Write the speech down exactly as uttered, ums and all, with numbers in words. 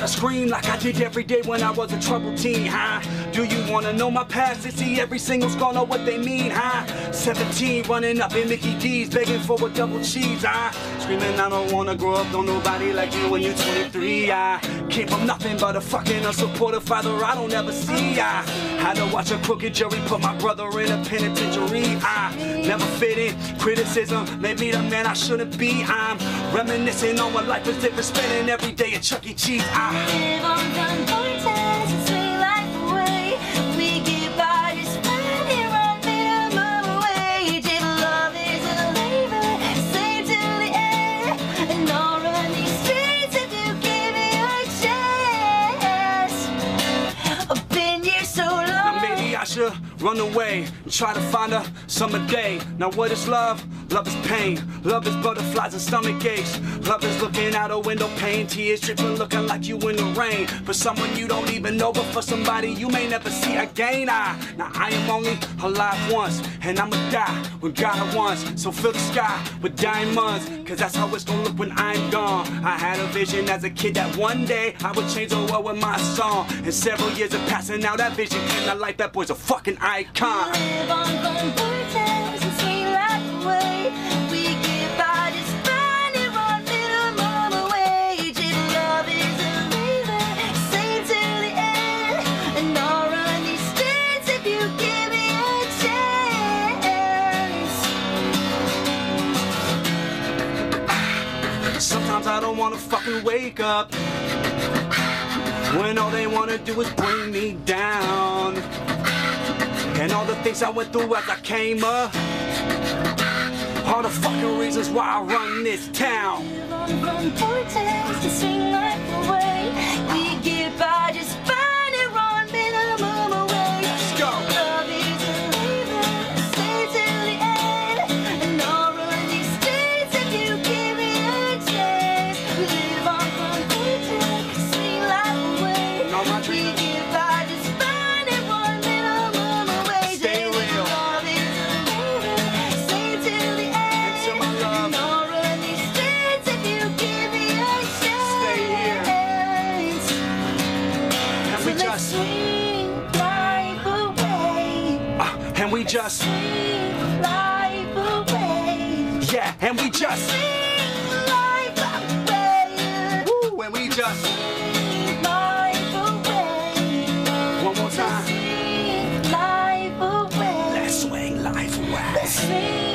I scream like I did every day when I was a troubled teen, huh? Do you wanna know my past and see every single scar, know what they mean, huh? seventeen, running up in Mickey D's, begging for a double cheese, huh? Screaming I don't wanna grow up, don't nobody like you when you're twenty-three, I came from nothing but a fucking unsupportive father I don't ever see, I had to watch a crooked jury put my brother in a penitentiary, I never fit in, criticism made me the man I shouldn't be, I'm reminiscing on what life was different, spending every day at Chuck E. Cheese, I live on gunpoint tents and swing life away. We get by just fine here on minimum wage. If love is a labor, save till the end. And I'll run these streets if you give me a chance. I've been here so long. Now maybe I should run away and try to find a summer day. Now what is love? Love is pain. Love is butterflies and stomach aches. Love is looking out a window, pain, tears dripping, looking like you in the rain. For someone you don't even know, but for somebody you may never see again. I, now I am only alive once, and I'ma die when God wants. So fill the sky with diamonds, cause that's how it's gonna look when I'm gone. I had a vision as a kid that one day I would change the world with my song. And several years of passing, now that vision came to life. That boy's a fucking icon. Live on gunpoint tents and swing life away. We get by just fine here on minimum wage. If love is a labor, save till the end. And I'll run these streets if you give me a chance. Sometimes I don't wanna fucking wake up when all they wanna do is bring me down. And all the things I went through as I came up, all the fucking reasons why I run this town. Live on gunpoint tents and swing life away. We get by just fine here on minimum wage. Let's go. Love is a labor, save till the end. And I'll run these streets if you give me a chance. We live on gunpoint tents, swing life away. All my We dreams. get by just fine here on minimum wage. Stay real. Love is a labor, save till the end. Until my love. And I'll run these streets if you give me a chance. Stay here. And we So let's just, swing life away. uh, and we just, Swing life away. yeah, and we just, Swing life away. woo, and we just, Swing life away. one more time. Swing life away. Let's swing life away. Let's swing